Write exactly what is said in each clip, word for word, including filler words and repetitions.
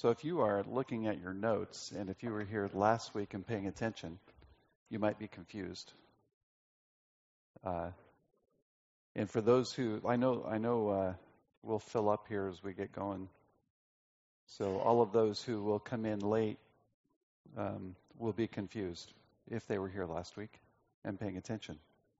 So if you are looking at your notes, and if you were here last week and paying attention, you might be confused. Uh, and for those who, I know, I know, uh, we'll fill up here as we get going. So all of those who will come in late um, will be confused if they were here last week and paying attention.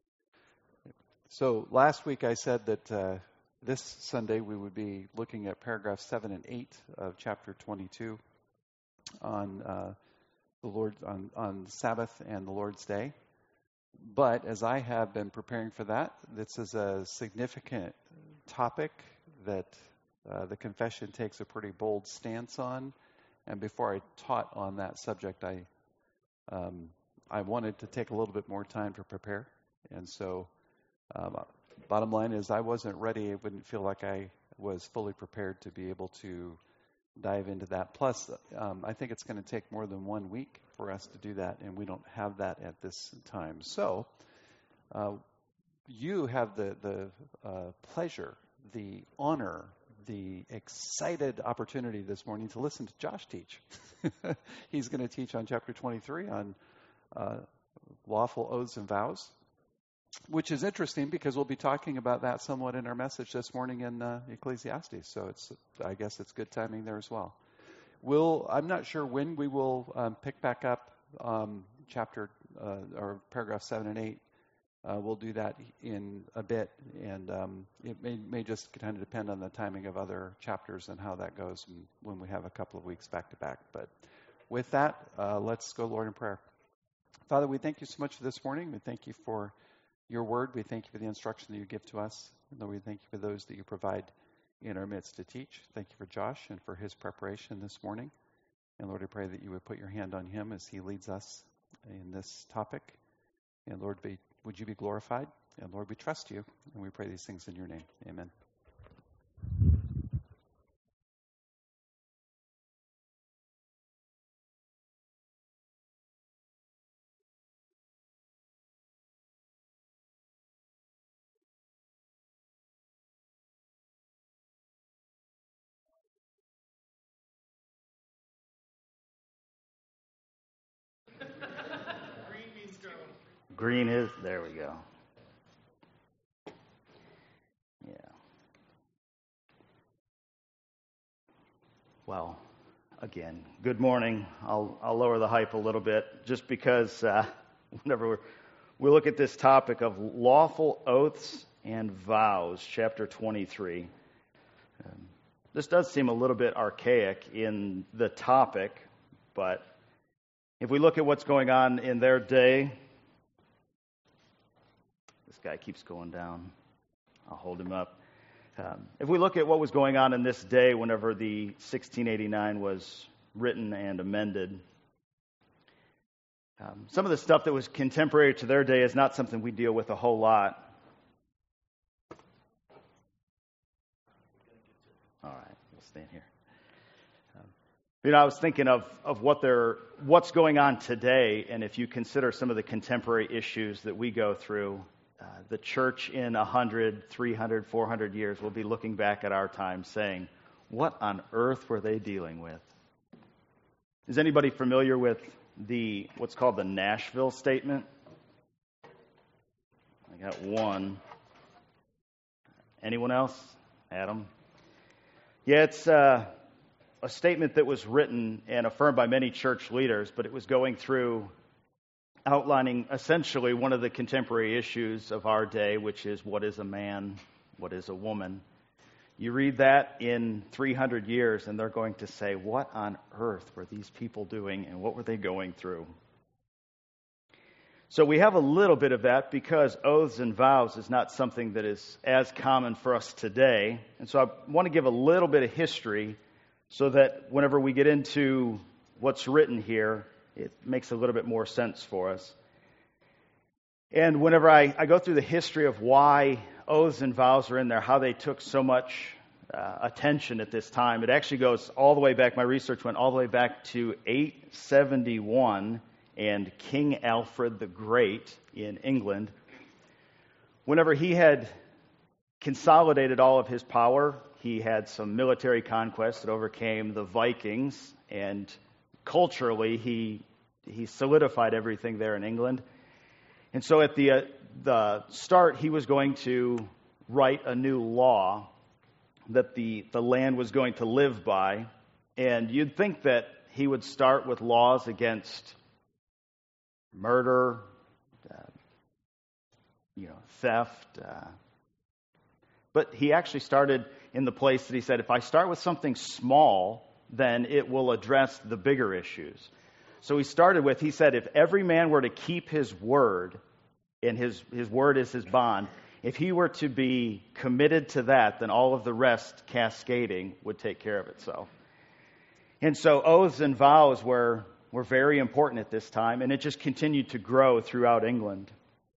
So last week I said that uh, this Sunday we would be looking at paragraphs seven and eight of chapter twenty-two on uh, the Lord on, on Sabbath and the Lord's Day. But as I have been preparing for that, this is a significant topic that uh, the confession takes a pretty bold stance on. And before I taught on that subject, I um, I wanted to take a little bit more time to prepare. And so um, bottom line is I wasn't ready. I wouldn't feel like I was fully prepared to be able to dive into that. Plus, um, I think it's going to take more than one week for us to do that, and we don't have that at this time. So uh, you have the, the uh, pleasure, the honor, the excited opportunity this morning to listen to Josh teach. He's going to teach on chapter twenty-three on uh, lawful oaths and vows, which is interesting because we'll be talking about that somewhat in our message this morning in uh, Ecclesiastes. So it's, I guess it's good timing there as well. We'll, I'm not sure when we will um, pick back up um, chapter uh, or paragraph seven and eight. Uh, we'll do that in a bit, and um, it may, may just kind of depend on the timing of other chapters and how that goes and when we have a couple of weeks back to back. But with that, uh, let's go, Lord, in prayer. Father, we thank you so much for this morning. We thank you for your word. We thank you for the instruction that you give to us. And Lord, we thank you for those that you provide in our midst to teach. Thank you for Josh and for his preparation this morning. And Lord, I pray that you would put your hand on him as he leads us in this topic. And Lord, be, would you be glorified? And Lord, we trust you. And we pray these things in your name. Amen. Green is, there we go. Yeah. Well, again, good morning. I'll I'll lower the hype a little bit just because uh, whenever we're, we look at this topic of lawful oaths and vows, chapter twenty-three, um, this does seem a little bit archaic in the topic, but if we look at what's going on in their day, this guy keeps going down. I'll hold him up. Um, if we look at what was going on in this day whenever the sixteen eighty-nine was written and amended, um, some of the stuff that was contemporary to their day is not something we deal with a whole lot. All right, we'll stand here. Um, you know, I was thinking of, of what they're, what's going on today, and if you consider some of the contemporary issues that we go through, Uh, the church in one hundred, three hundred, four hundred years will be looking back at our time saying, what on earth were they dealing with? Is anybody familiar with the what's called the Nashville Statement? I got one. Anyone else? Adam? Yeah, it's uh, a statement that was written and affirmed by many church leaders, but it was going through outlining essentially one of the contemporary issues of our day, which is what is a man, what is a woman. You read that in three hundred years, and they're going to say, what on earth were these people doing, and what were they going through? So we have a little bit of that because oaths and vows is not something that is as common for us today. And so I want to give a little bit of history so that whenever we get into what's written here, it makes a little bit more sense for us. And whenever I, I go through the history of why oaths and vows are in there, how they took so much uh, attention at this time, it actually goes all the way back. My research went all the way back to eight seventy-one and King Alfred the Great in England. Whenever he had consolidated all of his power. He had some military conquests that overcame the Vikings, and culturally he he solidified everything there in England. And so at the uh, the start, he was going to write a new law that the, the land was going to live by. And you'd think that he would start with laws against murder, uh, you know, theft. Uh, but he actually started in the place that he said, if I start with something small, then it will address the bigger issues. So he started with, he said, if every man were to keep his word, and his, his word is his bond, if he were to be committed to that, then all of the rest cascading would take care of itself. And so oaths and vows were, were very important at this time, and it just continued to grow throughout England.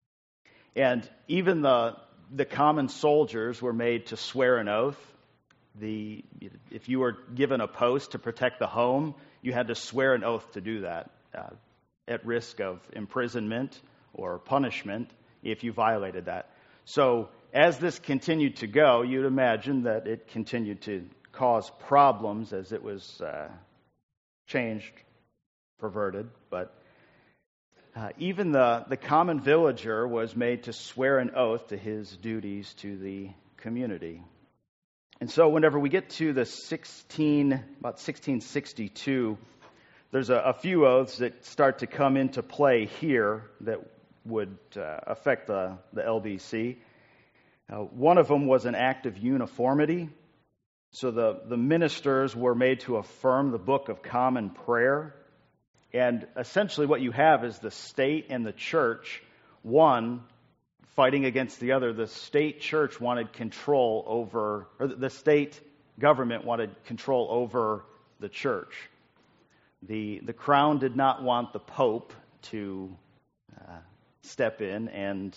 And even the the common soldiers were made to swear an oath. The if you were given a post to protect the home, you had to swear an oath to do that, uh, at risk of imprisonment or punishment if you violated that. So as this continued to go, you'd imagine that it continued to cause problems as it was uh, changed, perverted. But uh, even the, the common villager was made to swear an oath to his duties to the community. And so whenever we get to the sixteen, about sixteen sixty-two, there's a, a few oaths that start to come into play here that would uh, affect the, the L B C. Uh, one of them was an act of uniformity. So the, the ministers were made to affirm the Book of Common Prayer. And essentially what you have is the state and the church, one fighting against the other. The state church wanted control over, or the state government wanted control over the church. The, the crown did not want the Pope to uh, step in and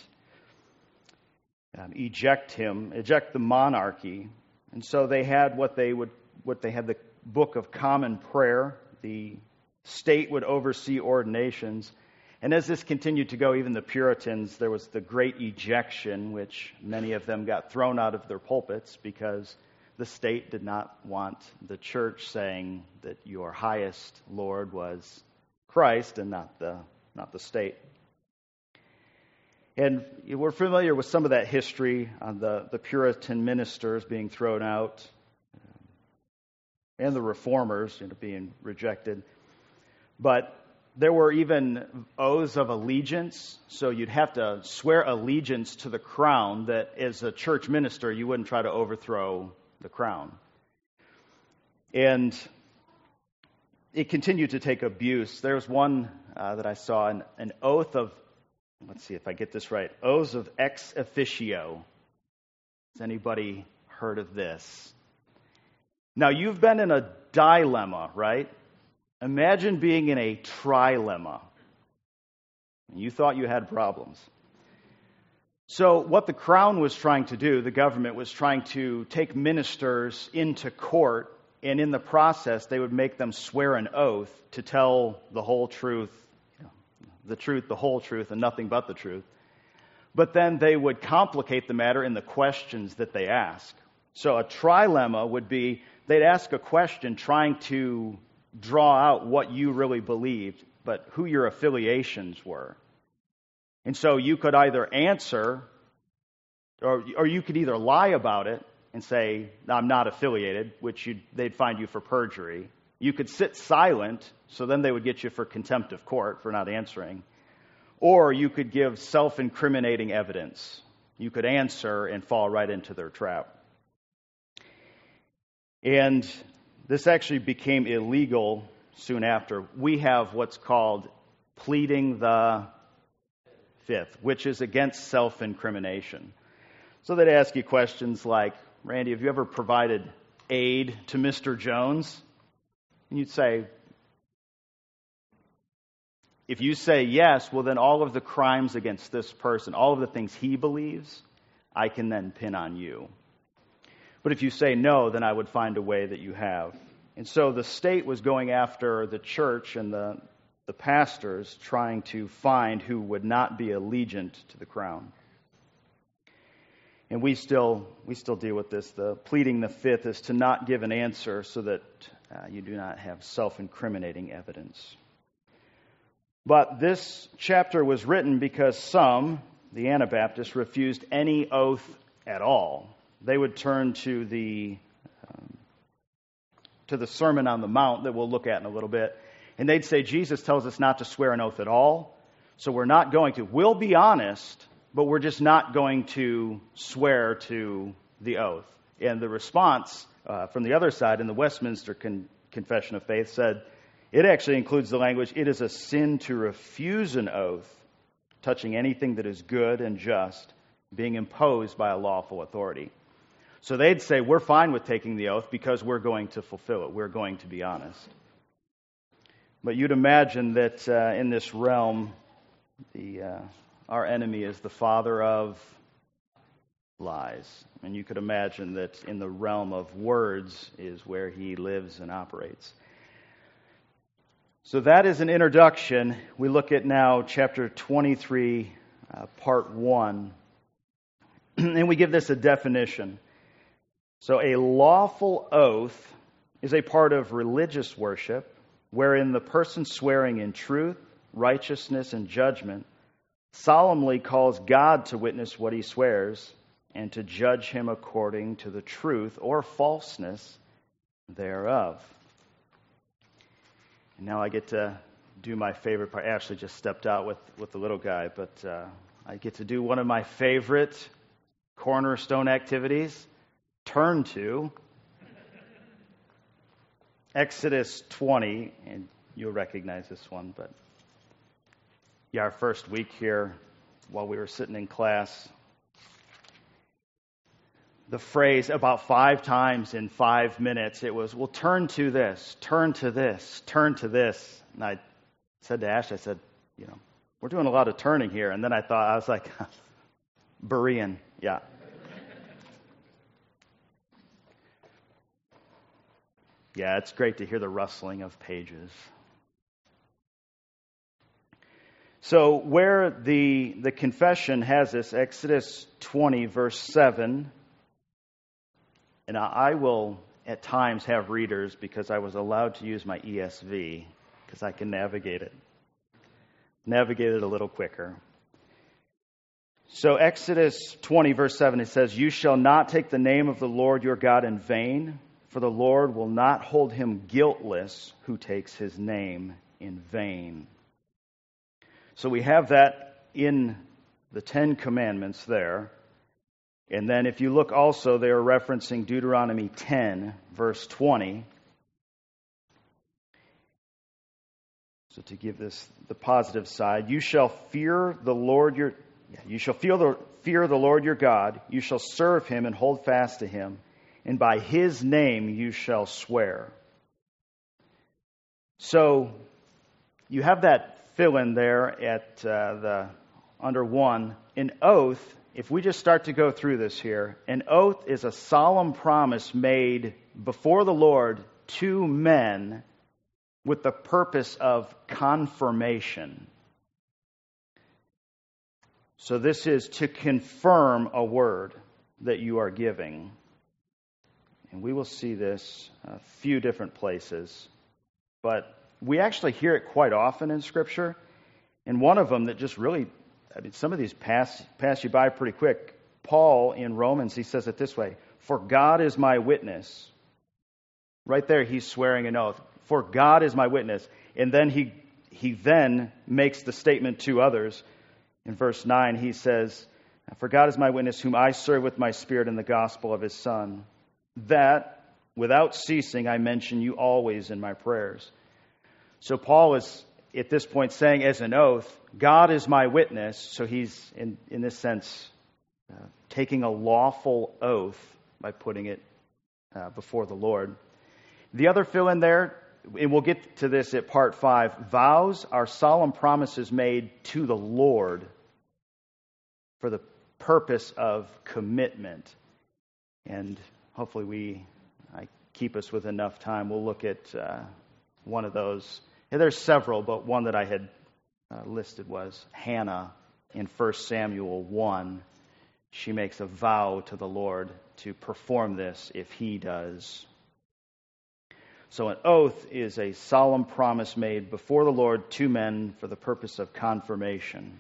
um, eject him, eject the monarchy. And so they had what they would, what they had the Book of Common Prayer. The state would oversee ordinations. And as this continued to go, even the Puritans, there was the Great Ejection, which many of them got thrown out of their pulpits because the state did not want the church saying that your highest Lord was Christ and not the not the state. And we're familiar with some of that history on the, the Puritan ministers being thrown out and the reformers, you know, being rejected. But there were even oaths of allegiance, so you'd have to swear allegiance to the crown that as a church minister you wouldn't try to overthrow the crown. And it continued to take abuse. There's one uh, that I saw, an, an oath of, let's see if I get this right, oaths of ex officio. Has anybody heard of this? Now, you've been in a dilemma, right? Imagine being in a trilemma. You thought you had problems. So what the crown was trying to do, the government was trying to take ministers into court, and in the process they would make them swear an oath to tell the whole truth, you know, the truth, the whole truth, and nothing but the truth. But then they would complicate the matter in the questions that they ask. So a trilemma would be, they'd ask a question trying to draw out what you really believed, but who your affiliations were. And so you could either answer, or or you could either lie about it and say, I'm not affiliated, which you'd, they'd find you for perjury. You could sit silent, so then they would get you for contempt of court for not answering. Or you could give self-incriminating evidence. You could answer and fall right into their trap. And this actually became illegal soon after. We have what's called pleading the fifth, which is against self-incrimination. So they'd ask you questions like, Randy, have you ever provided aid to Mister Jones? And you'd say, if you say yes, well then all of the crimes against this person, all of the things he believes, I can then pin on you. But if you say no, then I would find a way that you have. And so the state was going after the church and the, the pastors, trying to find who would not be allegiant to the crown. And we still we still deal with this. The pleading the fifth is to not give an answer so that uh, you do not have self-incriminating evidence. But this chapter was written because some, the Anabaptists, refused any oath at all. They would turn to the um, to the Sermon on the Mount that we'll look at in a little bit, and they'd say Jesus tells us not to swear an oath at all, so we're not going to. We'll be honest, but we're just not going to swear to the oath. And the response uh, from the other side in the Westminster Con- Confession of Faith said, it actually includes the language, it is a sin to refuse an oath touching anything that is good and just, being imposed by a lawful authority. So they'd say, we're fine with taking the oath because we're going to fulfill it. We're going to be honest. But you'd imagine that uh, in this realm, the uh, our enemy is the father of lies. And you could imagine that in the realm of words is where he lives and operates. So that is an introduction. We look at now chapter twenty-three, uh, part one. And we give this a definition. So a lawful oath is a part of religious worship wherein the person swearing in truth, righteousness, and judgment solemnly calls God to witness what he swears and to judge him according to the truth or falseness thereof. And now I get to do my favorite part. Ashley just stepped out with, with the little guy, but uh, I get to do one of my favorite cornerstone activities. Turn to Exodus twenty, and you'll recognize this one, but yeah, our first week here, while we were sitting in class, the phrase about five times in five minutes, it was, well, turn to this, turn to this, turn to this. And I said to Ash, I said, you know, we're doing a lot of turning here. And then I thought, I was like, Berean, yeah. Yeah, it's great to hear the rustling of pages. So where the the confession has this, Exodus twenty, verse seven, and I will at times have readers because I was allowed to use my E S V because I can navigate it. Navigate it a little quicker. So Exodus twenty, verse seven, it says, "You shall not take the name of the Lord your God in vain, for the Lord will not hold him guiltless who takes his name in vain." So we have that in the Ten Commandments there. And then if you look also, they are referencing Deuteronomy ten, verse twenty. So to give this the positive side, you shall fear the Lord your you shall feel the, fear the Lord your God, you shall serve him and hold fast to him, and by his name you shall swear. So you have that fill in there at uh, the under one. An oath, if we just start to go through this here, an oath is a solemn promise made before the Lord to men with the purpose of confirmation. So this is to confirm a word that you are giving. And we will see this a few different places. But we actually hear it quite often in Scripture. And one of them that just really, I mean, some of these pass, pass you by pretty quick. Paul in Romans, he says it this way, "For God is my witness." Right there, he's swearing an oath. "For God is my witness." And then he he then makes the statement to others. In verse nine, he says, "For God is my witness, whom I serve with my spirit in the gospel of his Son, that without ceasing I mention you always in my prayers." So Paul is at this point saying as an oath, God is my witness. So he's, in, in this sense, uh, taking a lawful oath by putting it uh, before the Lord. The other fill in there, and we'll get to this at part five, vows are solemn promises made to the Lord for the purpose of commitment. And hopefully we I keep us with enough time. We'll look at uh, one of those. Yeah, there's several, but one that I had uh, listed was Hannah in First Samuel one. she makes a vow to the Lord to perform this if he does. So an oath is a solemn promise made before the Lord to men for the purpose of confirmation.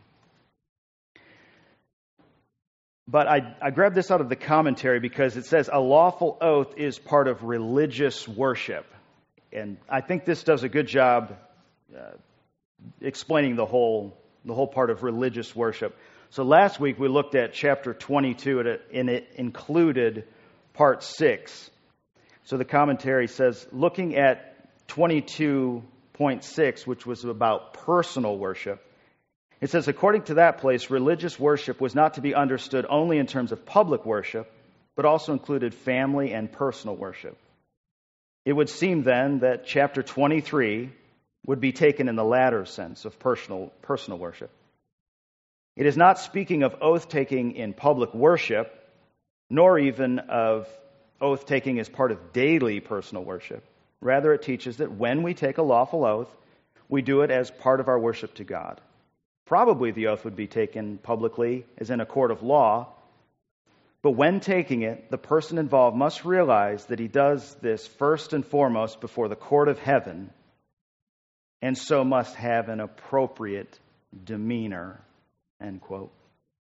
But I, I grabbed this out of the commentary because it says a lawful oath is part of religious worship. And I think this does a good job uh, explaining the whole, the whole part of religious worship. So last week we looked at chapter twenty-two, and it included part six. So the commentary says, looking at twenty-two point six, which was about personal worship, it says, according to that place, religious worship was not to be understood only in terms of public worship, but also included family and personal worship. It would seem then that chapter twenty-three would be taken in the latter sense of personal, personal worship. It is not speaking of oath-taking in public worship, nor even of oath-taking as part of daily personal worship. Rather, it teaches that when we take a lawful oath, we do it as part of our worship to God. Probably the oath would be taken publicly, as in a court of law, but when taking it, the person involved must realize that he does this first and foremost before the court of heaven, and so must have an appropriate demeanor. End quote.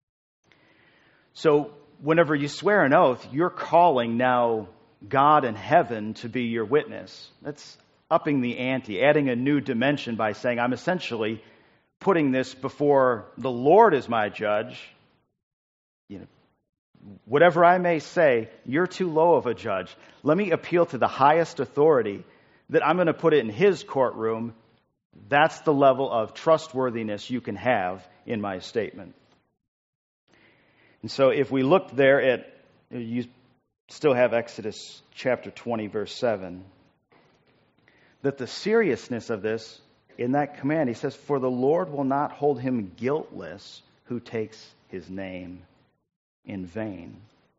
So, whenever you swear an oath, you're calling now God and heaven to be your witness. That's upping the ante, adding a new dimension by saying, I'm essentially putting this before the Lord as my judge. You know, whatever I may say, you're too low of a judge. Let me appeal to the highest authority that I'm going to put it in his courtroom. That's the level of trustworthiness you can have in my statement. And so if we look there at, you still have Exodus chapter twenty, verse seven, that the seriousness of this, in that command, he says, for the Lord will not hold him guiltless who takes his name in vain.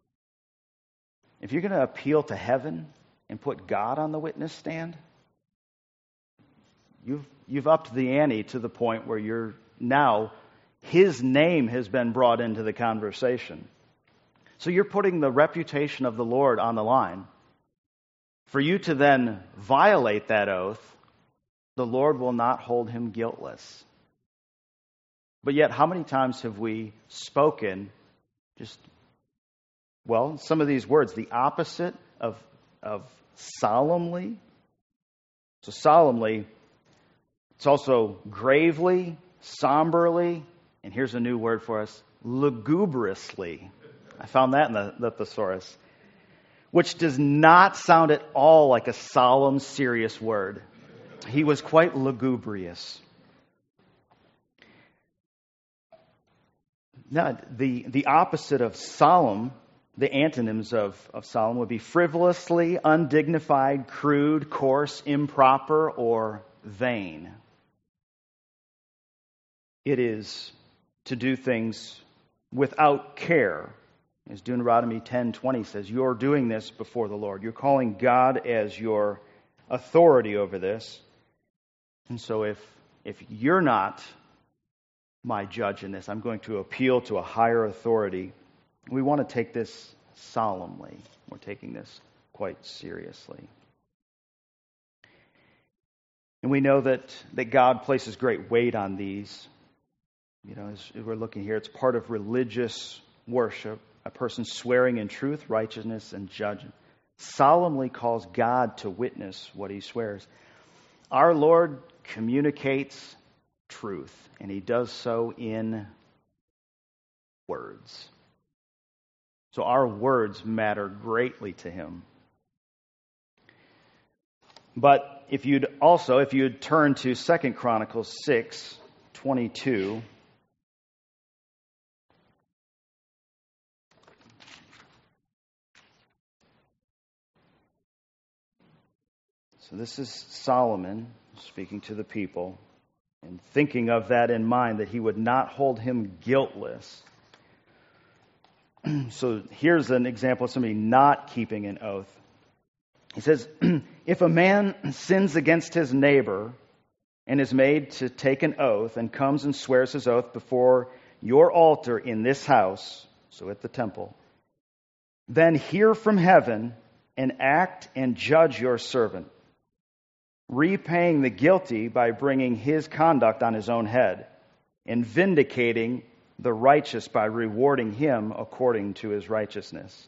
If you're going to appeal to heaven and put God on the witness stand, you've, you've upped the ante to the point where you're now, his name has been brought into the conversation. So you're putting the reputation of the Lord on the line. For you to then violate that oath, the Lord will not hold him guiltless. But yet, how many times have we spoken just, well, some of these words, the opposite of, of solemnly? So solemnly, it's also gravely, somberly, and here's a new word for us, lugubriously. I found that in the, the thesaurus, which does not sound at all like a solemn, serious word. He was quite lugubrious. Now, the, the opposite of solemn, the antonyms of, of solemn would be frivolously, undignified, crude, coarse, improper, or vain. It is to do things without care. As Deuteronomy ten twenty says, you're doing this before the Lord. You're calling God as your authority over this. And so if if you're not my judge in this, I'm going to appeal to a higher authority. We want to take this solemnly. We're taking this quite seriously. And we know that, that God places great weight on these. You know, as we're looking here, it's part of religious worship. A person swearing in truth, righteousness, and judgment solemnly calls God to witness what he swears. Our Lord communicates truth, and he does so in words. So our words matter greatly to him. But if you'd also, if you'd turn to Second Chronicles six twenty-two, so this is Solomon speaking to the people and thinking of that in mind, that he would not hold him guiltless. So here's an example of somebody not keeping an oath. He says, if a man sins against his neighbor and is made to take an oath and comes and swears his oath before your altar in this house, so at the temple, then hear from heaven and act and judge your servant, repaying the guilty by bringing his conduct on his own head, and vindicating the righteous by rewarding him according to his righteousness.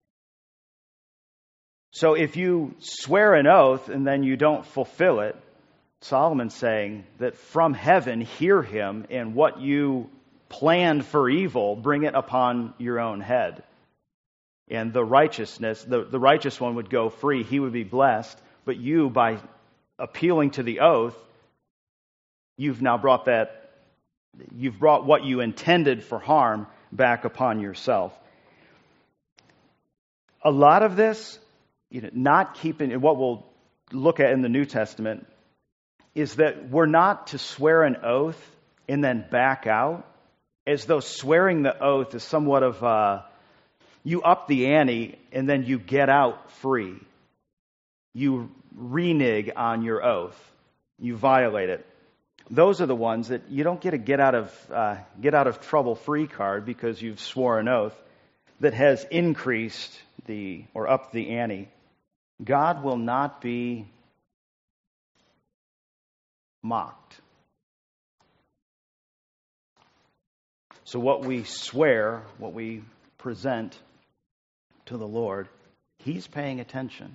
So if you swear an oath and then you don't fulfill it, Solomon's saying that from heaven hear him, and what you planned for evil, bring it upon your own head. And the righteousness, the, the righteous one would go free, he would be blessed, but you, by appealing to the oath, you've now brought that, you've brought what you intended for harm back upon yourself. A lot of this, you know, not keeping, what we'll look at in the New Testament, is that we're not to swear an oath and then back out, as though swearing the oath is somewhat of a, you up the ante and then you get out free. You renege on your oath. You violate it. Those are the ones that you don't get a get out of uh, get out of trouble free card because you've swore an oath that has increased the or upped the ante. God will not be mocked. So what we swear, what we present to the Lord, He's paying attention.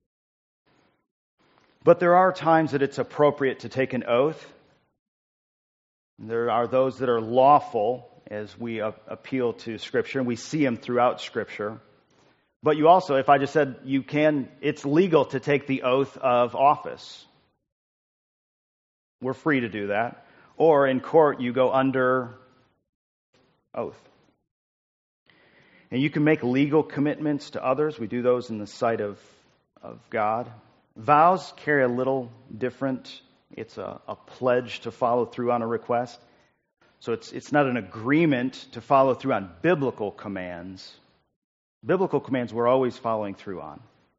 But there are times that it's appropriate to take an oath. There are those that are lawful as we appeal to Scripture, and we see them throughout Scripture. But you also, if I just said you can, it's legal to take the oath of office. We're free to do that. Or in court, you go under oath. And you can make legal commitments to others. We do those in the sight of, of God. Vows carry a little different. It's a, a pledge to follow through on a request. So it's it's not an agreement to follow through on biblical commands. Biblical commands we're always following through on.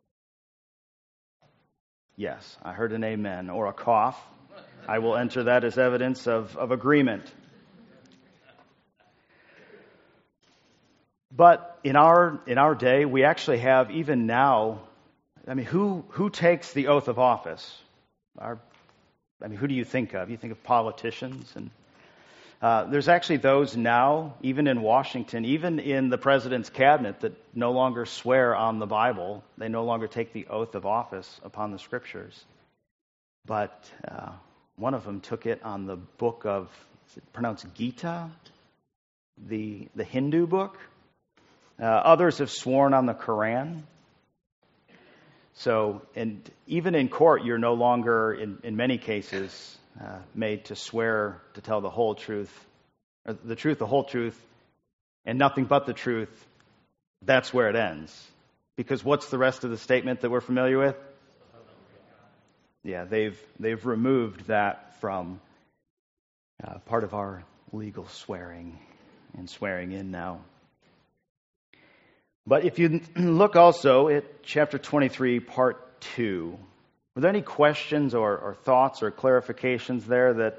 Yes, I heard an amen or a cough. I will enter that as evidence of, of agreement. But in our in our day, we actually have, even now, I mean, who who takes the oath of office? Our, I mean, who do you think of? You think of politicians, and uh, there's actually those now, even in Washington, even in the president's cabinet, that no longer swear on the Bible. They no longer take the oath of office upon the Scriptures. But uh, one of them took it on the book of, is it pronounced Gita, the the Hindu book. Uh, others have sworn on the Quran. So, and even in court, you're no longer, in, in many cases, uh, made to swear to tell the whole truth, or the truth, the whole truth, and nothing but the truth. That's where it ends. Because what's the rest of the statement that we're familiar with? Yeah, they've they've removed that from uh, part of our legal swearing and swearing in now. But if you look also at chapter twenty-three, part two, were there any questions or, or thoughts or clarifications there that...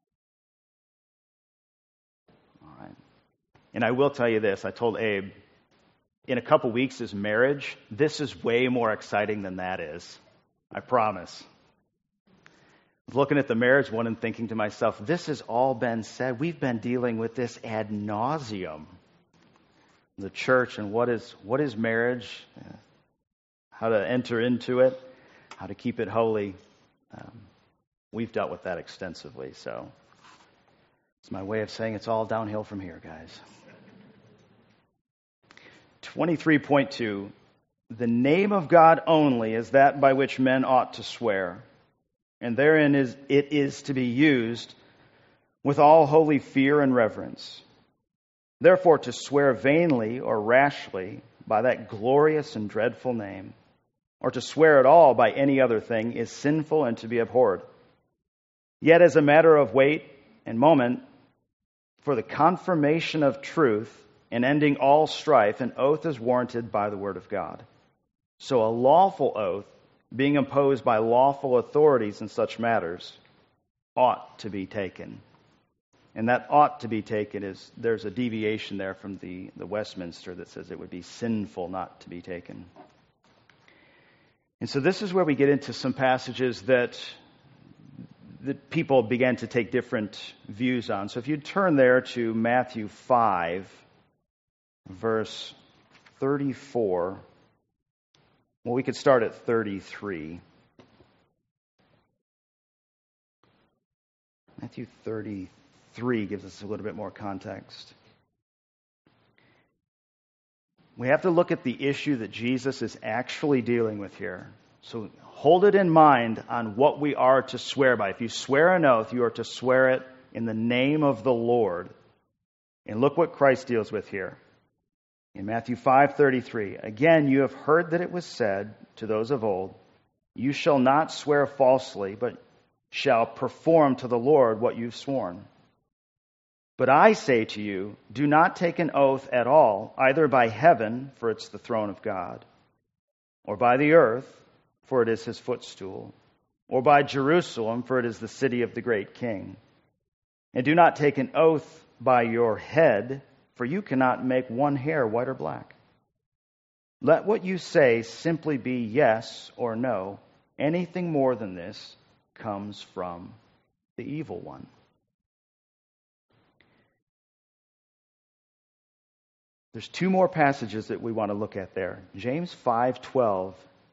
All right. And I will tell you this, I told Abe, in a couple weeks is marriage. This is way more exciting than that is. I promise. I was looking at the marriage one and thinking to myself, this has all been said. We've been dealing with this ad nauseum. The church and what is what is marriage, how to enter into it, how to keep it holy. Um, we've dealt with that extensively, so it's my way of saying it's all downhill from here, guys. twenty-three point two, the name of God only is that by which men ought to swear, and therein is it is to be used with all holy fear and reverence. Therefore, to swear vainly or rashly by that glorious and dreadful name, or to swear at all by any other thing, is sinful and to be abhorred. Yet as a matter of weight and moment, for the confirmation of truth and ending all strife, an oath is warranted by the word of God. So a lawful oath, being imposed by lawful authorities in such matters, ought to be taken. And that ought to be taken as there's a deviation there from the, the Westminster that says it would be sinful not to be taken. And so this is where we get into some passages that, that people began to take different views on. So if you turn there to Matthew five, verse thirty-four, well, we could start at thirty-three. Matthew thirty-three gives us a little bit more context. We have to look at the issue that Jesus is actually dealing with here. So hold it in mind on what we are to swear by. If you swear an oath, you are to swear it in the name of the Lord. And look what Christ deals with here. In Matthew five thirty-three, again, you have heard that it was said to those of old, you shall not swear falsely, but shall perform to the Lord what you've sworn. But I say to you, do not take an oath at all, either by heaven, for it's the throne of God, or by the earth, for it is his footstool, or by Jerusalem, for it is the city of the great king. And do not take an oath by your head, for you cannot make one hair white or black. Let what you say simply be yes or no. Anything more than this comes from the evil one. There's two more passages that we want to look at there. James five twelve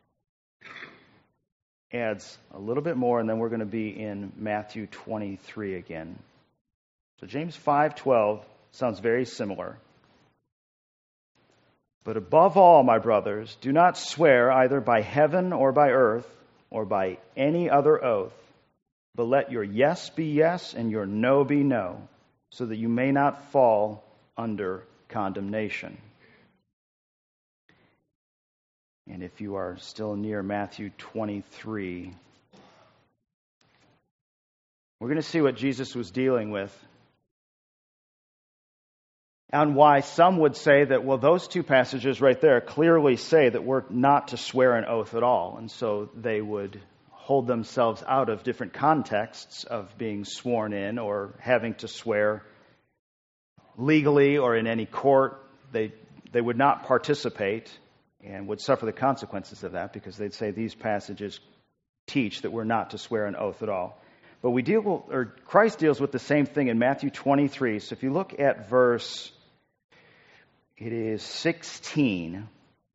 adds a little bit more, and then we're going to be in Matthew twenty-three again. So James five twelve sounds very similar. But above all, my brothers, do not swear either by heaven or by earth or by any other oath, but let your yes be yes and your no be no, so that you may not fall under condemnation. And if you are still near Matthew twenty-three, we're going to see what Jesus was dealing with. And why some would say that, well, those two passages right there clearly say that we're not to swear an oath at all. And so they would hold themselves out of different contexts of being sworn in or having to swear legally or in any court. They they would not participate and would suffer the consequences of that, because they'd say these passages teach that we're not to swear an oath at all. But we deal with, or Christ deals with the same thing in Matthew twenty-three. So if you look at verse, it is sixteen.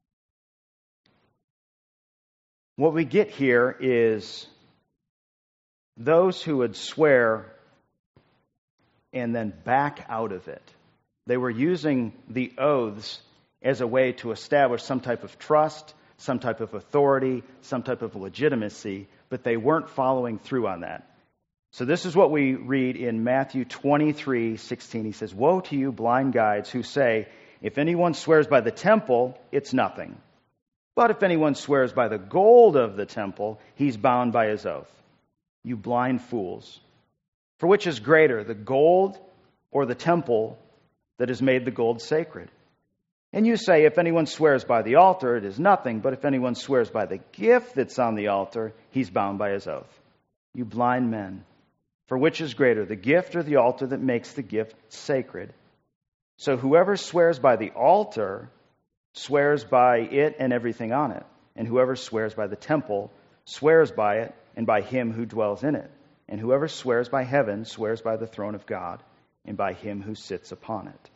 What we get here is those who would swear and then back out of it. They were using the oaths as a way to establish some type of trust, some type of authority, some type of legitimacy, but they weren't following through on that. So this is what we read in Matthew twenty-three sixteen. He says, "Woe to you, blind guides, who say, if anyone swears by the temple, it's nothing. But if anyone swears by the gold of the temple, he's bound by his oath. You blind fools. For which is greater, the gold or the temple that has made the gold sacred? And you say, if anyone swears by the altar, it is nothing. But if anyone swears by the gift that's on the altar, he's bound by his oath. You blind men. For which is greater, the gift or the altar that makes the gift sacred? So whoever swears by the altar swears by it and everything on it. And whoever swears by the temple swears by it and by him who dwells in it. And whoever swears by heaven swears by the throne of God and by him who sits upon it."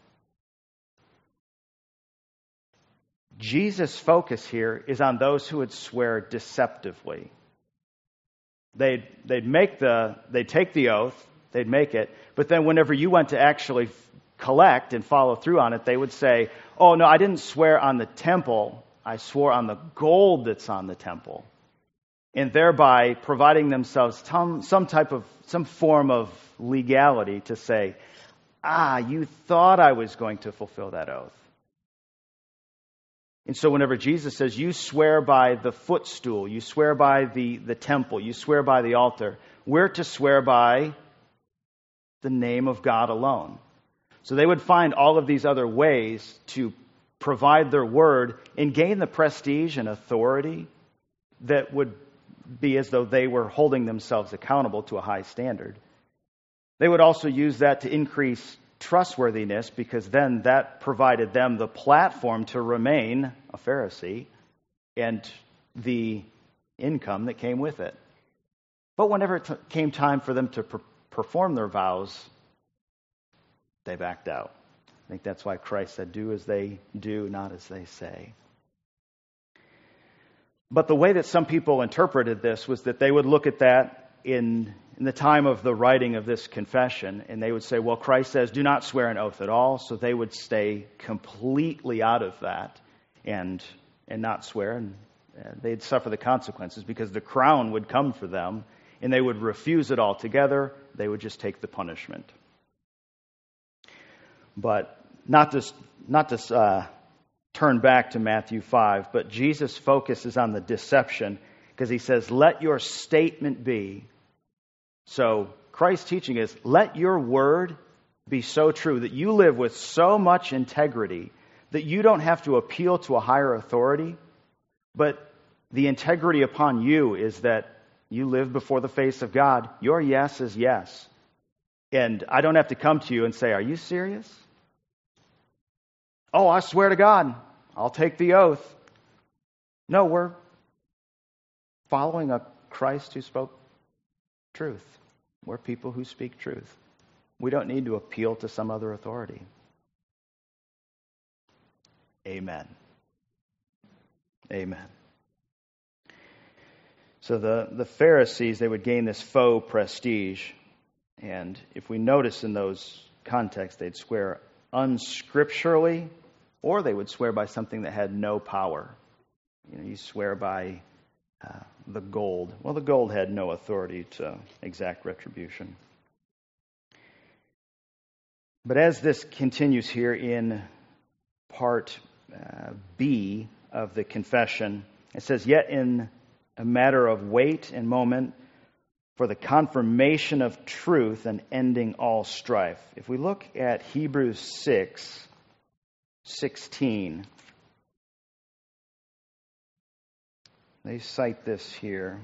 Jesus' focus here is on those who would swear deceptively. They'd, they'd make the, they'd take the oath, they'd make it, but then whenever you went to actually collect and follow through on it, they would say, oh, no, I didn't swear on the temple, I swore on the gold that's on the temple. And thereby providing themselves some, some type of, some form of legality to say, ah, you thought I was going to fulfill that oath. And so whenever Jesus says, you swear by the footstool, you swear by the, the temple, you swear by the altar, we're to swear by the name of God alone. So they would find all of these other ways to provide their word and gain the prestige and authority that would be as though they were holding themselves accountable to a high standard. They would also use that to increase trustworthiness, because then that provided them the platform to remain a Pharisee and the income that came with it. But whenever it t- came time for them to per- perform their vows, they backed out. I think that's why Christ said, do as they do, not as they say. But the way that some people interpreted this was that they would look at that in, in the time of the writing of this confession, and they would say, well, Christ says, do not swear an oath at all, so they would stay completely out of that and and not swear, and uh, they'd suffer the consequences, because the crown would come for them, and they would refuse it altogether. They would just take the punishment. But not to, not to uh, turn back to Matthew five, but Jesus focuses on the deception, because he says, let your statement be. So Christ's teaching is, let your word be so true that you live with so much integrity that you don't have to appeal to a higher authority, but the integrity upon you is that you live before the face of God. Your yes is yes. And I don't have to come to you and say, are you serious? Oh, I swear to God, I'll take the oath. No, we're following a Christ who spoke truth. We're people who speak truth. We don't need to appeal to some other authority. Amen. Amen. So the, the Pharisees, they would gain this faux prestige. And if we notice in those contexts, they'd swear unscripturally, or they would swear by something that had no power. You know, you swear by uh, the gold. Well, the gold had no authority to exact retribution. But as this continues here in part uh, B of the confession, it says, yet in a matter of weight and moment, for the confirmation of truth and ending all strife. If we look at Hebrews six sixteen, they cite this here.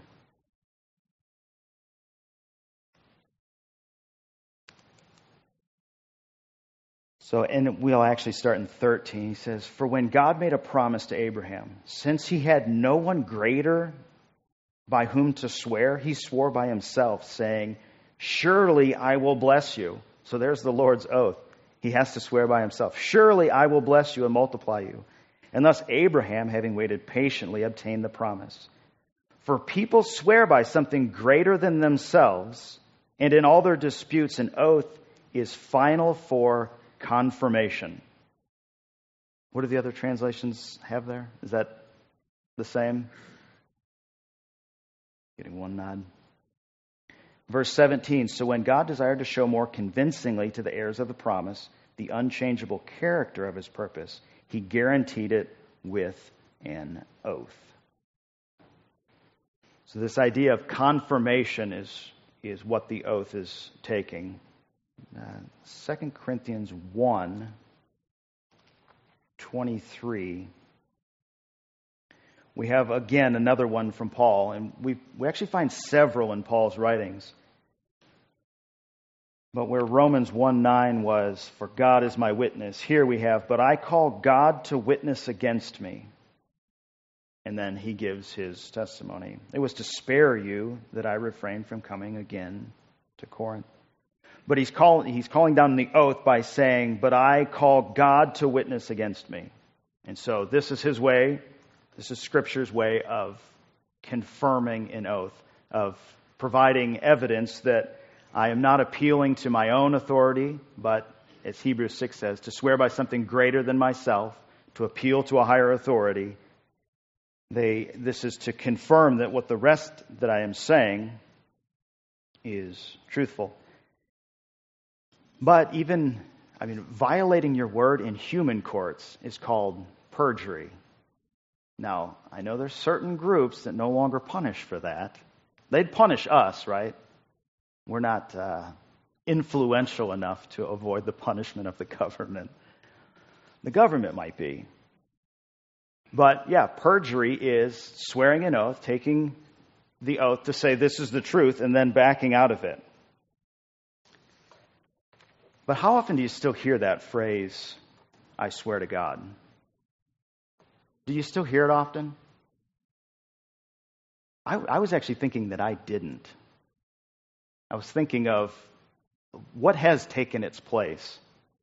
So, and we'll actually start in thirteen. He says, for when God made a promise to Abraham, since he had no one greater by whom to swear, he swore by himself, saying, surely I will bless you. So there's the Lord's oath. He has to swear by himself. Surely I will bless you and multiply you. And thus Abraham, having waited patiently, obtained the promise. For people swear by something greater than themselves, and in all their disputes an oath is final for confirmation. What do the other translations have there? Is that the same? Getting one nod. Verse seventeen, so when God desired to show more convincingly to the heirs of the promise the unchangeable character of his purpose, he guaranteed it with an oath. So this idea of confirmation is, is what the oath is taking. Uh, Second Corinthians one twenty-three. We have, again, another one from Paul, and we we actually find several in Paul's writings. But where Romans one nine was, for God is my witness, here we have, but I call God to witness against me. And then he gives his testimony. It was to spare you that I refrained from coming again to Corinth. But he's, call, he's calling down the oath by saying, but I call God to witness against me. And so this is his way. This is Scripture's way of confirming an oath, of providing evidence that I am not appealing to my own authority, but, as Hebrews six says, to swear by something greater than myself, to appeal to a higher authority. They, this is to confirm that what the rest that I am saying is truthful. But even, I mean, violating your word in human courts is called perjury. Now, I know there's certain groups that no longer punish for that. They'd punish us, right? We're not uh, influential enough to avoid the punishment of the government. The government might be. But, yeah, perjury is swearing an oath, taking the oath to say this is the truth, and then backing out of it. But how often do you still hear that phrase, I swear to God? Do you still hear it often? I, I was actually thinking that I didn't. I was thinking of what has taken its place.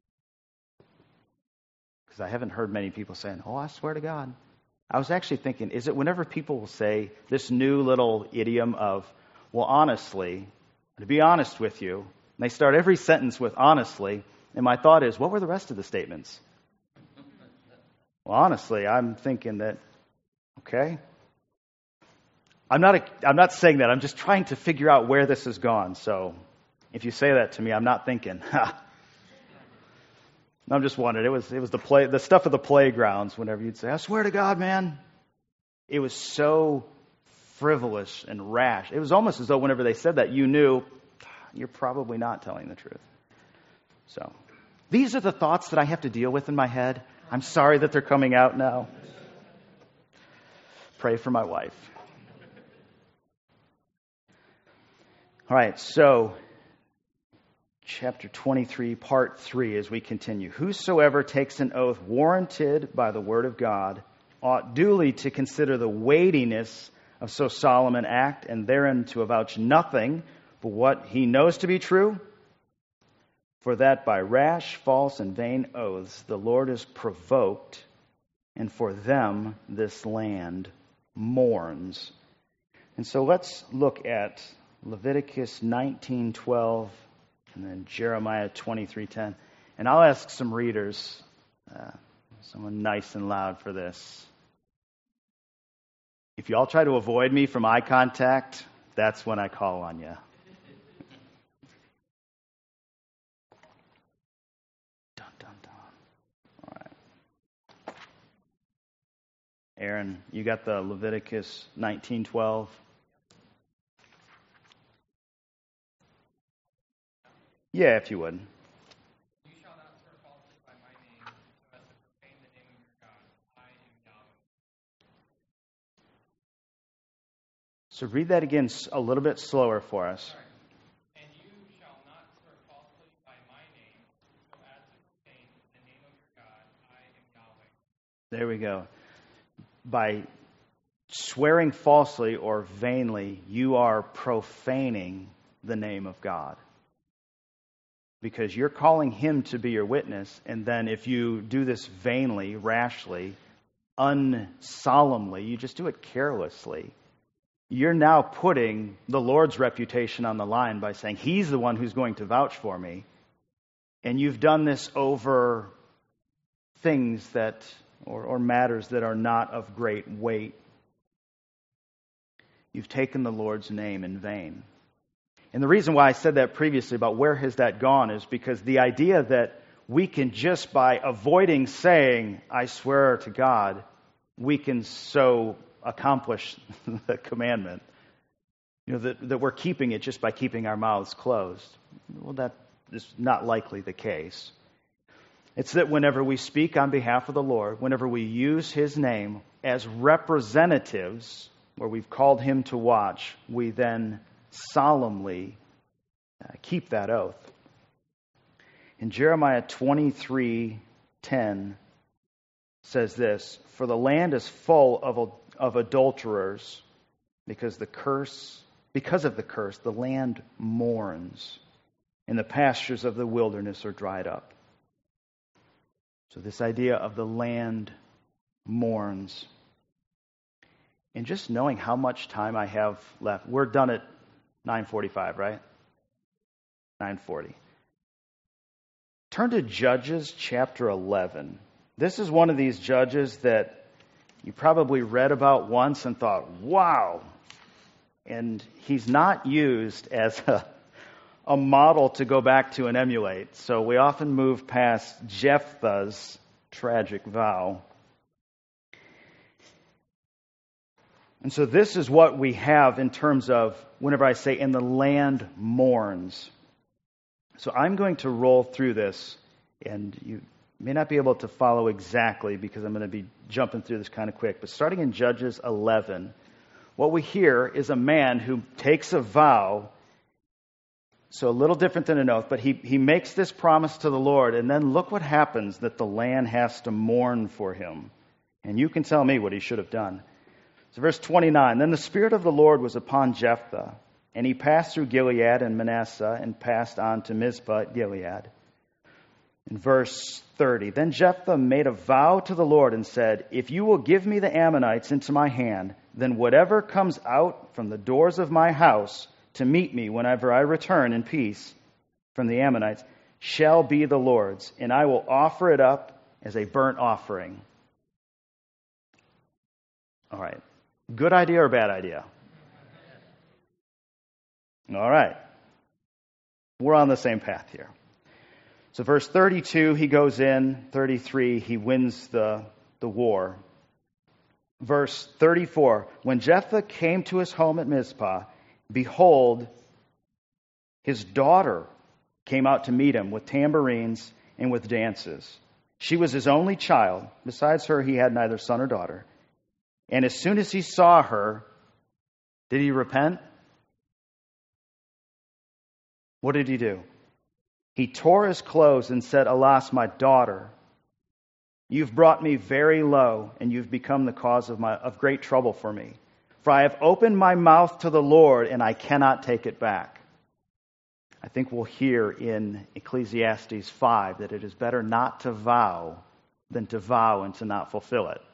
Because I haven't heard many people saying, oh, I swear to God. I was actually thinking, is it whenever people will say this new little idiom of, well, honestly, to be honest with you, and they start every sentence with honestly, and my thought is, what were the rest of the statements? Well, honestly, I'm thinking that, okay. I'm not, a, I'm not saying that. I'm just trying to figure out where this has gone. So if you say that to me, I'm not thinking, ha. I'm just wondering. It was, it was the play, the stuff of the playgrounds whenever you'd say, I swear to God, man. It was so frivolous and rash. It was almost as though whenever they said that, you knew you're probably not telling the truth. So these are the thoughts that I have to deal with in my head. I'm sorry that they're coming out now. Pray for my wife. All right, so chapter twenty-three, part three, as we continue. Whosoever takes an oath warranted by the word of God ought duly to consider the weightiness of so solemn an act, and therein to avouch nothing but what he knows to be true. For that by rash, false, and vain oaths the Lord is provoked, and for them this land mourns. And so let's look at Leviticus nineteen twelve and then Jeremiah twenty-three ten. And I'll ask some readers, uh, someone nice and loud for this. If you all try to avoid me from eye contact, that's when I call on you. Dun, dun, dun. All right. Aaron, you got the Leviticus nineteen twelve? Yeah, if you would. You shall not swear falsely by my name, so as to profane the name of your God. I am Yahweh. So read that again a little bit slower for us. Right. And you shall not swear falsely by my name, so as to profane the name of your God. I am Yahweh. There we go. By swearing falsely or vainly, you are profaning the name of God. Because you're calling him to be your witness, and then if you do this vainly, rashly, unsolemnly, you just do it carelessly, you're now putting the Lord's reputation on the line by saying he's the one who's going to vouch for me. And you've done this over things that, or, or matters that are not of great weight. You've taken the Lord's name in vain. And the reason why I said that previously about where has that gone is because the idea that we can just by avoiding saying, I swear to God, we can so accomplish the commandment. You know, that, that we're keeping it just by keeping our mouths closed. Well, that is not likely the case. It's that whenever we speak on behalf of the Lord, whenever we use his name as representatives, where we've called him to watch, we then solemnly uh, keep that oath. In Jeremiah twenty-three ten says this, for the land is full of, of adulterers, because the curse, because of the curse, the land mourns, and the pastures of the wilderness are dried up. So this idea of the land mourns. And just knowing how much time I have left, we're done at nine forty-five, right? nine forty. Turn to Judges chapter eleven. This is one of these judges that you probably read about once and thought, wow. And he's not used as a, a model to go back to and emulate. So we often move past Jephthah's tragic vow. And so this is what we have in terms of whenever I say, and the land mourns. So I'm going to roll through this, and you may not be able to follow exactly because I'm going to be jumping through this kind of quick. But starting in Judges eleven, what we hear is a man who takes a vow So a little different than an oath, but he, he makes this promise to the Lord, and then look what happens, that the land has to mourn for him. And you can tell me what he should have done. So verse twenty-nine, then the Spirit of the Lord was upon Jephthah, and he passed through Gilead and Manasseh, and passed on to Mizpah at Gilead. In verse thirty, then Jephthah made a vow to the Lord and said, if you will give me the Ammonites into my hand, then whatever comes out from the doors of my house to meet me whenever I return in peace from the Ammonites shall be the Lord's, and I will offer it up as a burnt offering. All right. Good idea or bad idea? All right. We're on the same path here. So verse thirty-two, he goes in. thirty-three, he wins the, the war. Verse thirty-four, when Jephthah came to his home at Mizpah, behold, his daughter came out to meet him with tambourines and with dances. She was his only child. Besides her, he had neither son or daughter. And as soon as he saw her, did he repent? What did he do? He tore his clothes and said, alas, my daughter, you've brought me very low, and you've become the cause of my of great trouble for me. For I have opened my mouth to the Lord, and I cannot take it back. I think we'll hear in Ecclesiastes five that it is better not to vow than to vow and to not fulfill it.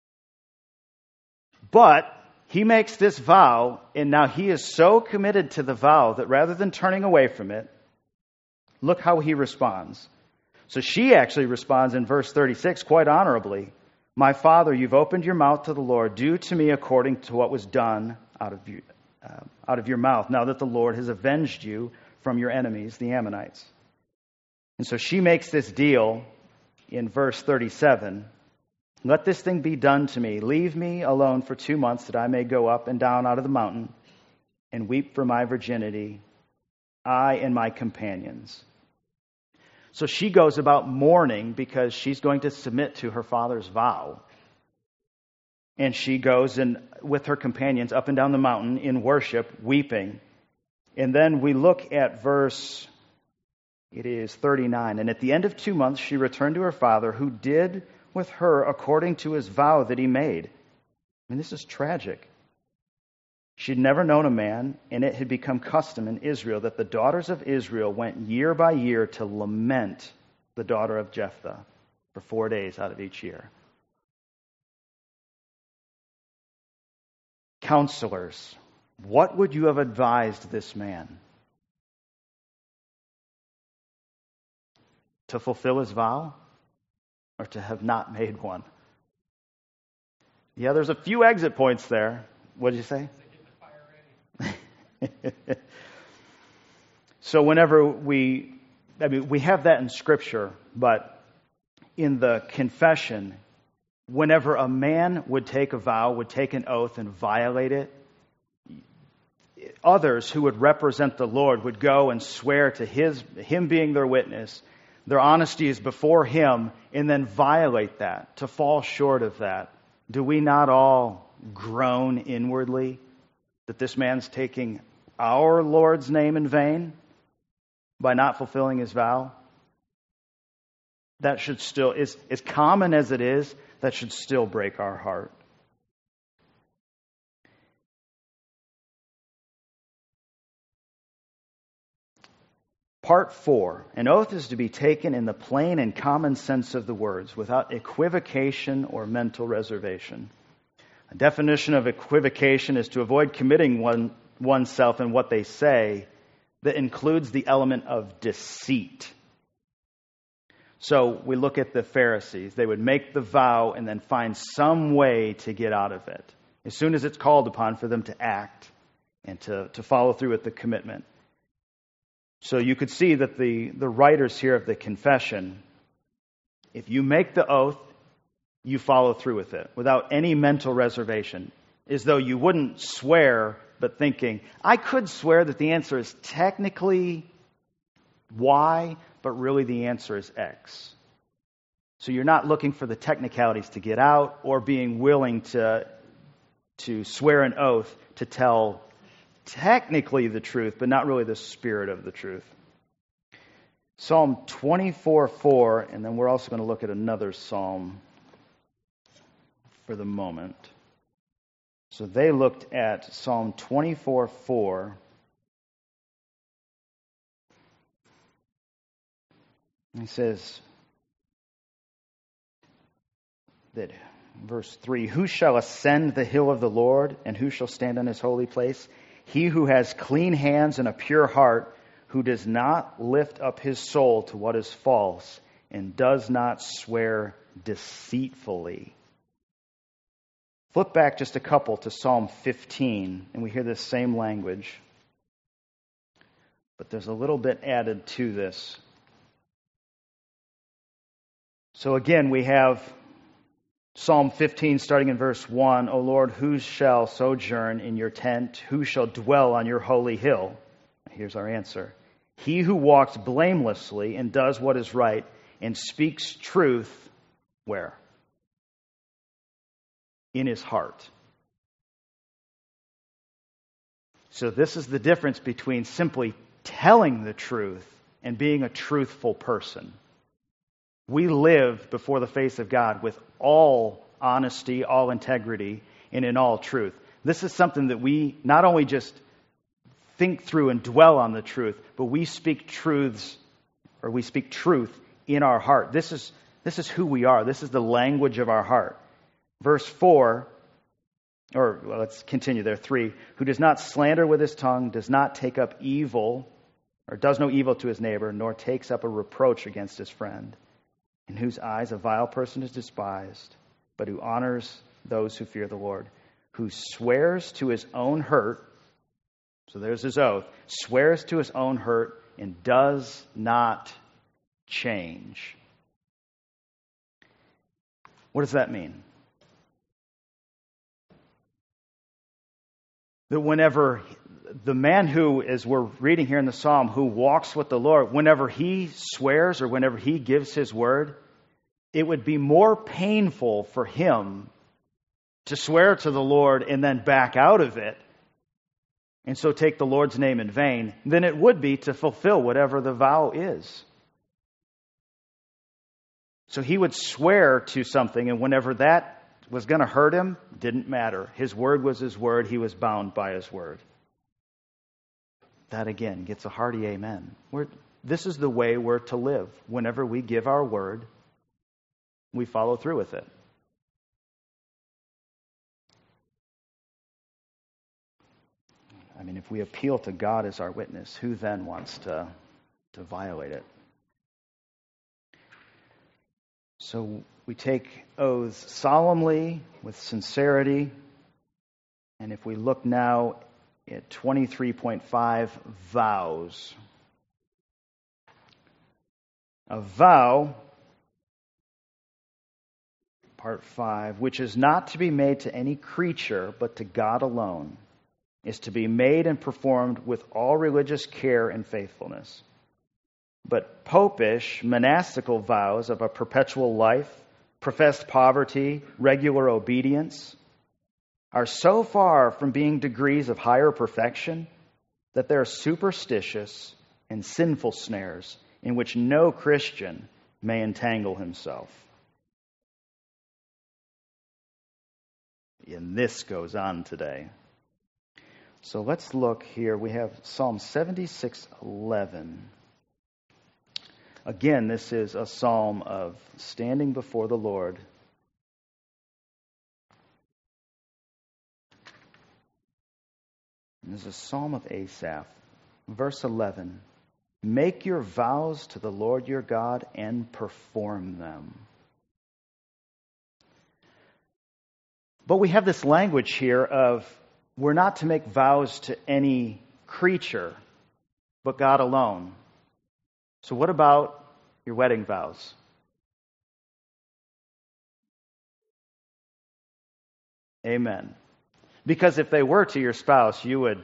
But he makes this vow, and now he is so committed to the vow that rather than turning away from it, look how he responds. So she actually responds in verse thirty-six quite honorably. My father, you've opened your mouth to the Lord. Do to me according to what was done out of you, uh, out of your mouth, now that the Lord has avenged you from your enemies, the Ammonites. And so she makes this deal in verse thirty-seven. Let this thing be done to me. Leave me alone for two months that I may go up and down out of the mountain and weep for my virginity, I and my companions. So she goes about mourning because she's going to submit to her father's vow. And she goes and with her companions up and down the mountain in worship, weeping. And then we look at verse, it is thirty-nine. And at the end of two months, she returned to her father, who did with her according to his vow that he made. I mean, this is tragic. She'd never known a man, and it had become custom in Israel that the daughters of Israel went year by year to lament the daughter of Jephthah for four days out of each year. Counselors, what would you have advised this man? To fulfill his vow? Or to have not made one? Yeah, there's a few exit points there. What did you say? So whenever we, I mean, we have that in Scripture, but in the confession, whenever a man would take a vow, would take an oath and violate it, others who would represent the Lord would go and swear to his, him being their witness. Their honesty is before him, and then violate that, to fall short of that. Do we not all groan inwardly that this man's taking our Lord's name in vain by not fulfilling his vow? That should still, as, as common as it is, that should still break our heart. Part four. An oath is to be taken in the plain and common sense of the words, without equivocation or mental reservation. A definition of equivocation is to avoid committing one, oneself in what they say that includes the element of deceit. So we look at the Pharisees. They would make the vow and then find some way to get out of it, as soon as it's called upon for them to act and to, to follow through with the commitment. So you could see that the, the writers here of the confession, if you make the oath, you follow through with it without any mental reservation, as though you wouldn't swear, but thinking, I could swear that the answer is technically Y, but really the answer is X. So you're not looking for the technicalities to get out or being willing to, to swear an oath to tell technically the truth, but not really the spirit of the truth. Psalm twenty-four four, and then we're also going to look at another psalm for the moment. So they looked at Psalm twenty-four four. He says that, verse three, who shall ascend the hill of the Lord, and who shall stand on his holy place? He who has clean hands and a pure heart, who does not lift up his soul to what is false, and does not swear deceitfully. Flip back just a couple to Psalm fifteen, and we hear this same language. But there's a little bit added to this. So again, we have Psalm fifteen starting in verse one. O Lord, who shall sojourn in your tent? Who shall dwell on your holy hill? Here's our answer. He who walks blamelessly and does what is right and speaks truth, where? In his heart. So this is the difference between simply telling the truth and being a truthful person. We live before the face of God with all honesty, all integrity, and in all truth. This is something that we not only just think through and dwell on the truth, but we speak truths, or we speak truth in our heart. This is, this is who we are. This is the language of our heart. Verse four, or well, let's continue there, three, who does not slander with his tongue, does not take up evil, or does no evil to his neighbor, nor takes up a reproach against his friend, in whose eyes a vile person is despised, but who honors those who fear the Lord, who swears to his own hurt, so there's his oath, swears to his own hurt and does not change. What does that mean? That whenever the man who, as we're reading here in the Psalm, who walks with the Lord, whenever he swears or whenever he gives his word, it would be more painful for him to swear to the Lord and then back out of it, and so take the Lord's name in vain, than it would be to fulfill whatever the vow is. So he would swear to something, and whenever that was going to hurt him, didn't matter. His word was his word. He was bound by his word. That again gets a hearty amen. We're, this is the way we're to live. Whenever we give our word, we follow through with it. I mean, if we appeal to God as our witness, who then wants to, to violate it? So we take oaths solemnly, with sincerity, and if we look now at twenty-three point five, vows. A vow, part five, which is not to be made to any creature, but to God alone, is to be made and performed with all religious care and faithfulness. But popish, monastical vows of a perpetual life, professed poverty, regular obedience, are so far from being degrees of higher perfection that they are superstitious and sinful snares in which no Christian may entangle himself. And this goes on today. So let's look here. We have Psalm seventy-six eleven. Again, this is a psalm of standing before the Lord. This is a psalm of Asaph. Verse eleven. Make your vows to the Lord your God and perform them. But we have this language here of we're not to make vows to any creature, but God alone. So what about your wedding vows? Amen. Because if they were to your spouse, you would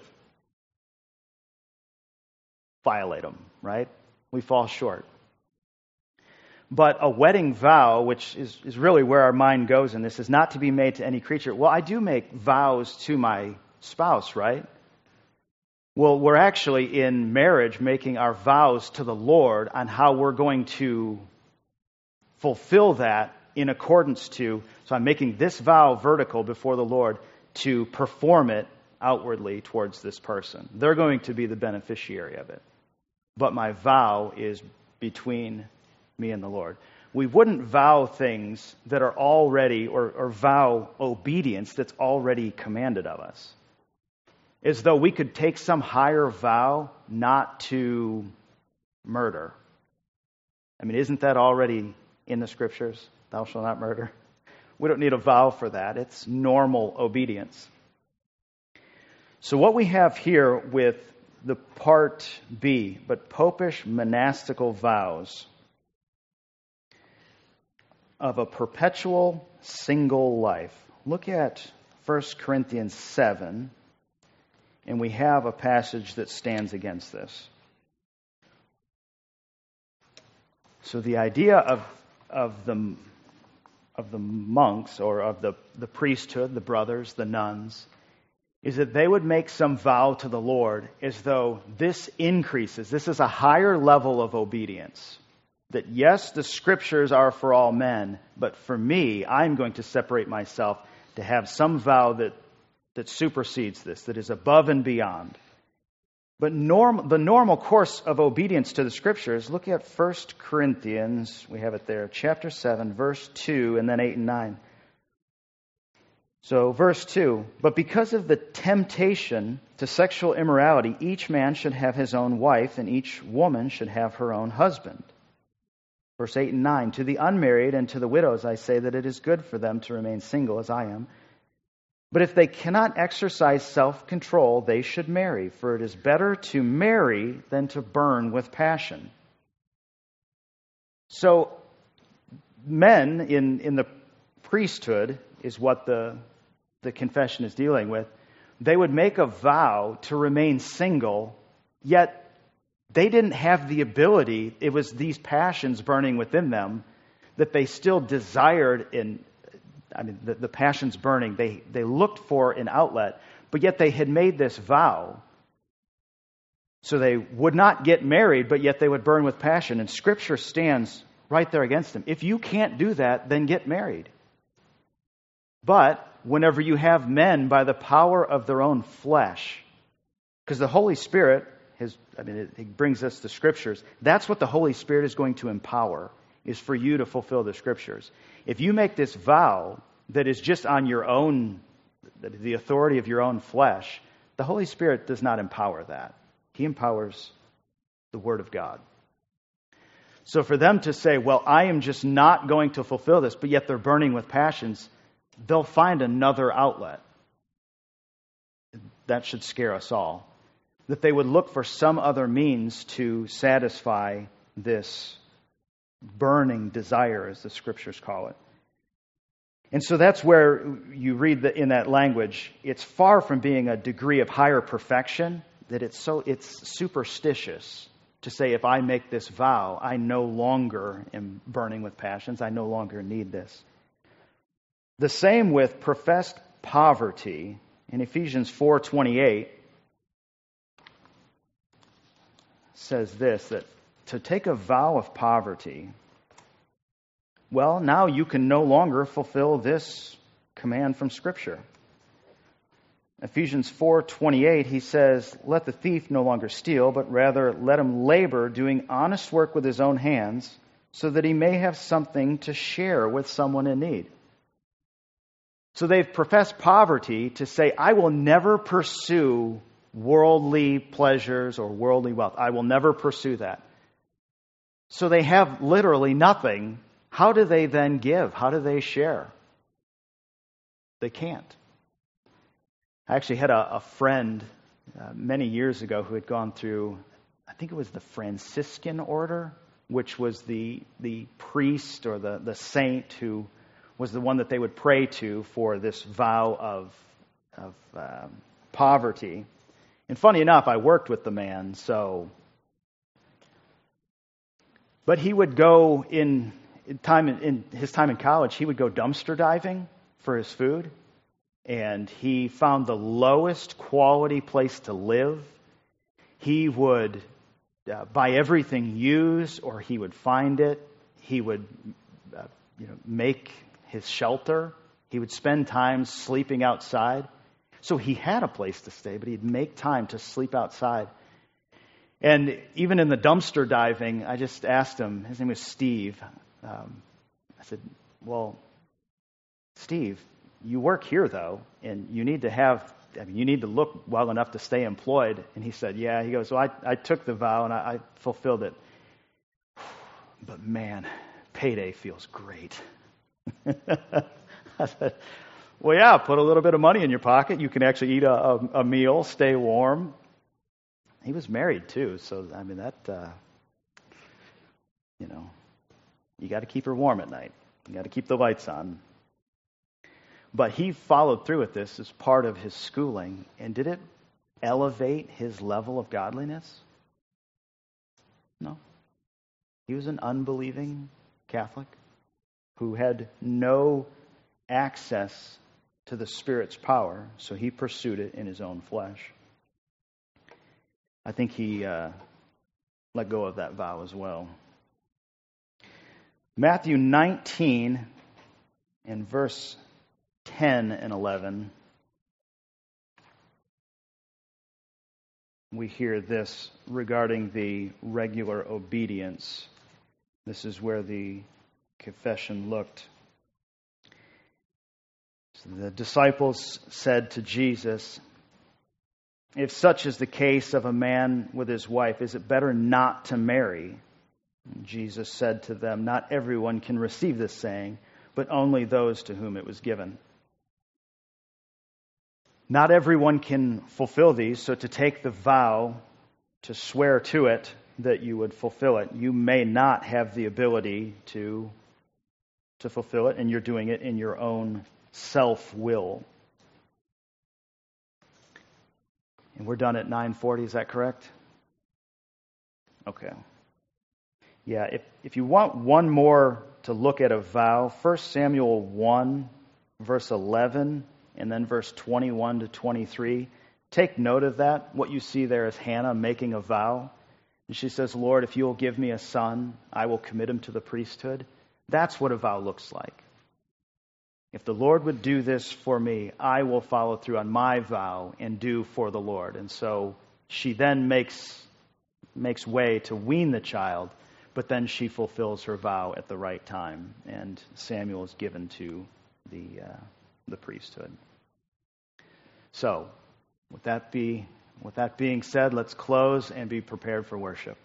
violate them, right? We fall short. But a wedding vow, which is, is really where our mind goes in this, is not to be made to any creature. Well, I do make vows to my spouse, right? Well, we're actually in marriage making our vows to the Lord on how we're going to fulfill that in accordance to, so I'm making this vow vertical before the Lord to perform it outwardly towards this person. They're going to be the beneficiary of it. But my vow is between me and the Lord. We wouldn't vow things that are already, or, or vow obedience that's already commanded of us. As though we could take some higher vow not to murder. I mean, isn't that already in the Scriptures? Thou shalt not murder. We don't need a vow for that. It's normal obedience. So what we have here with the part B, but popish monastical vows of a perpetual single life. Look at First Corinthians seven, and we have a passage that stands against this. So the idea of of the of the monks, or of the, the priesthood, the brothers, the nuns, is that they would make some vow to the Lord as though this increases. This is a higher level of obedience. That yes, the Scriptures are for all men, but for me, I'm going to separate myself to have some vow that, that supersedes this, that is above and beyond. But norm, the normal course of obedience to the Scriptures, look at First Corinthians, we have it there, chapter seven, verse two, and then eight and nine. So, verse two, but because of the temptation to sexual immorality, each man should have his own wife, and each woman should have her own husband. Verse eight and nine, to the unmarried and to the widows I say that it is good for them to remain single as I am. But if they cannot exercise self-control, they should marry, for it is better to marry than to burn with passion. So, men in, in the priesthood is what the, the confession is dealing with. They would make a vow to remain single, yet they didn't have the ability, it was these passions burning within them, that they still desired in, I mean, the, the passions burning, they, they looked for an outlet, but yet they had made this vow. So they would not get married, but yet they would burn with passion. And Scripture stands right there against them. If you can't do that, then get married. But whenever you have men by the power of their own flesh, because the Holy Spirit, His, I mean, it, it brings us the Scriptures. That's what the Holy Spirit is going to empower, is for you to fulfill the Scriptures. If you make this vow that is just on your own, the authority of your own flesh, the Holy Spirit does not empower that. He empowers the Word of God. So for them to say, well, I am just not going to fulfill this, but yet they're burning with passions, they'll find another outlet. That should scare us all. That they would look for some other means to satisfy this burning desire, as the Scriptures call it. And so that's where you read the, in that language, it's far from being a degree of higher perfection, that it's so it's superstitious to say, if I make this vow, I no longer am burning with passions, I no longer need this. The same with professed poverty. In Ephesians four twenty-eight, says this, that to take a vow of poverty, well, now you can no longer fulfill this command from Scripture. Ephesians four twenty-eight, he says, let the thief no longer steal, but rather let him labor, doing honest work with his own hands, so that he may have something to share with someone in need. So they've professed poverty to say, I will never pursue worldly pleasures or worldly wealth. I will never pursue that. So they have literally nothing. How do they then give? How do they share? They can't. I actually had a, a friend uh, many years ago who had gone through, I think it was the Franciscan order, which was the the priest or the, the saint who was the one that they would pray to for this vow of, of um, poverty. And funny enough, I worked with the man, so... But he would go in time in his time in college, he would go dumpster diving for his food. And he found the lowest quality place to live He would uh, buy everything used, or he would find it. He would uh, you know, make his shelter. He would spend time sleeping outside. So he had a place to stay, but he'd make time to sleep outside. And even in the dumpster diving, I just asked him, his name was Steve. Um, I said, well, Steve, you work here, though, and you need to have, I mean, you need to look well enough to stay employed. And he said, yeah. He goes, well, I, I took the vow and I, I fulfilled it. But man, payday feels great. I said, well, yeah, put a little bit of money in your pocket. You can actually eat a, a, a meal, stay warm. He was married, too. So, I mean, that, uh, you know, you got to keep her warm at night. You got to keep the lights on. But he followed through with this as part of his schooling. And did it elevate his level of godliness? No. He was an unbelieving Catholic who had no access to the Spirit's power, so he pursued it in his own flesh. I think he uh, let go of that vow as well. Matthew nineteen and verse ten and eleven, we hear this regarding the regular obedience. This is where the confession looked. So the disciples said to Jesus, if such is the case of a man with his wife, is it better not to marry? And Jesus said to them, not everyone can receive this saying, but only those to whom it was given. Not everyone can fulfill these, so to take the vow, to swear to it that you would fulfill it, you may not have the ability to, to fulfill it, and you're doing it in your own self-will. And we're done at nine forty, is that correct? Okay. Yeah, if, if you want one more to look at a vow, First Samuel one, verse eleven, and then verse twenty-one to twenty-three. Take note of that. What you see there is Hannah making a vow. And she says, Lord, if you will give me a son, I will commit him to the priesthood. That's what a vow looks like. If the Lord would do this for me, I will follow through on my vow and do for the Lord. And so she then makes makes way to wean the child, but then she fulfills her vow at the right time, and Samuel is given to the uh, the priesthood. So, with that be with that being said, let's close and be prepared for worship.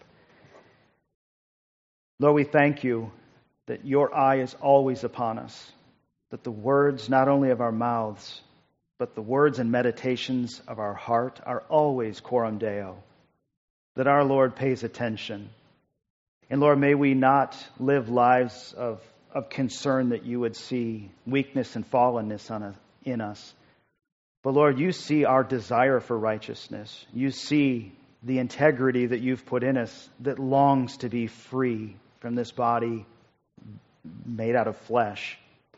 Lord, we thank you that your eye is always upon us, that the words not only of our mouths, but the words and meditations of our heart are always coram Deo, that our Lord pays attention. And Lord, may we not live lives of, of concern that you would see weakness and fallenness on us, in us. But Lord, you see our desire for righteousness. You see the integrity that you've put in us that longs to be free from this body made out of flesh.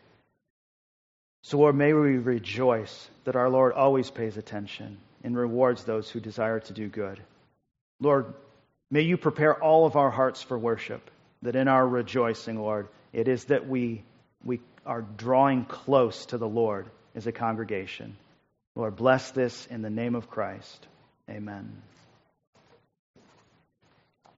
So Lord, may we rejoice that our Lord always pays attention and rewards those who desire to do good. Lord, may you prepare all of our hearts for worship, that in our rejoicing, Lord, it is that we, we are drawing close to the Lord as a congregation. Lord, bless this in the name of Christ. Amen.